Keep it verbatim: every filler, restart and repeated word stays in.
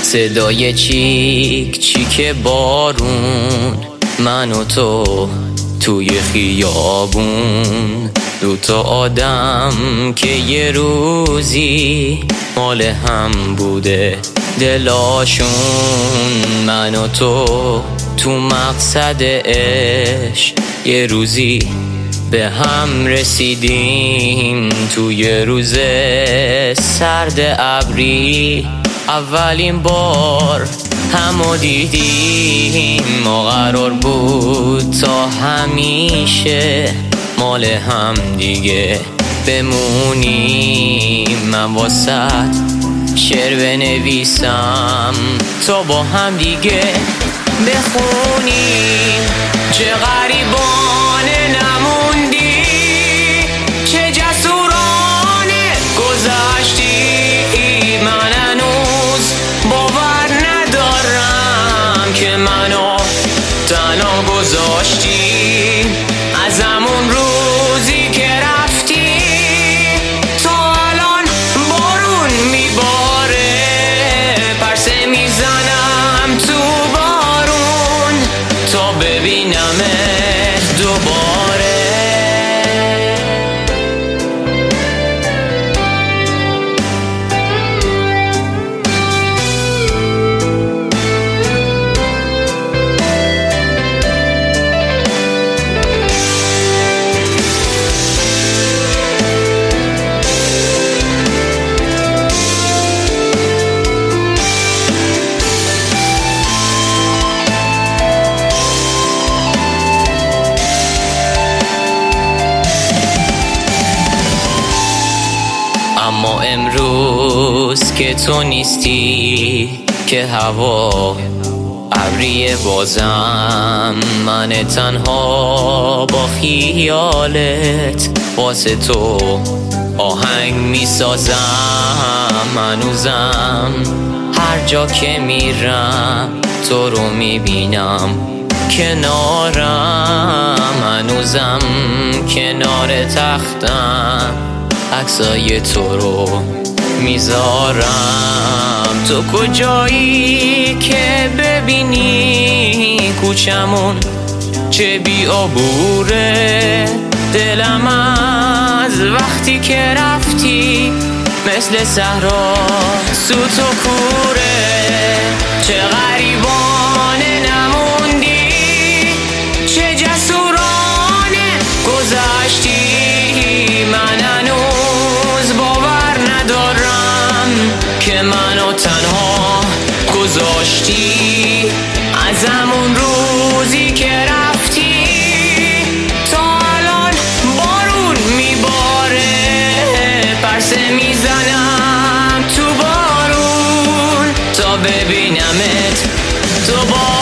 صدای چیک چیک بارون، من و تو توی خیابون، دوتا آدم که یه روزی مال هم بوده دلاشون. من و تو تو مقصد عشق یه روزی به هم رسیدیم، توی روز سرد ابری اولین بار همو دیدیم. ما قرار بود تا همیشه مال هم دیگه بمونیم. من واسط شعر بنویسم تا با هم دیگه بخونیم. چه غریبانه نموندی، چه جسورانه گذشتی. من هنوز باور ندارم که منو تنها گذاشتی. از همون روزی که رفتی تا الان بارون میباره، پرسه میزنم تو بارون تا ببینمت دوباره. اما امروز که تو نیستی، که هوا ابریه، بازم من تنها با خیالت واسه تو آهنگ میسازم. هنوزم هر جا که میرم تو رو میبینم کنارم. هنوزم کنار تختم عکسای تو رو میذارم. تو کجایی که ببینی کوچمون چه بی‌عبوره. دلم از وقتی که رفتی مثل صحرا سوت و کوره. چه غریبانه نموندی، چه جسورانه گذشتی. من هنوز باور ندارم که منو تنها گذاشتی. از همون روزی که رفتی تا الان بارون میباره، پرسه میزنم تو بارون تا ببینمت دوباره.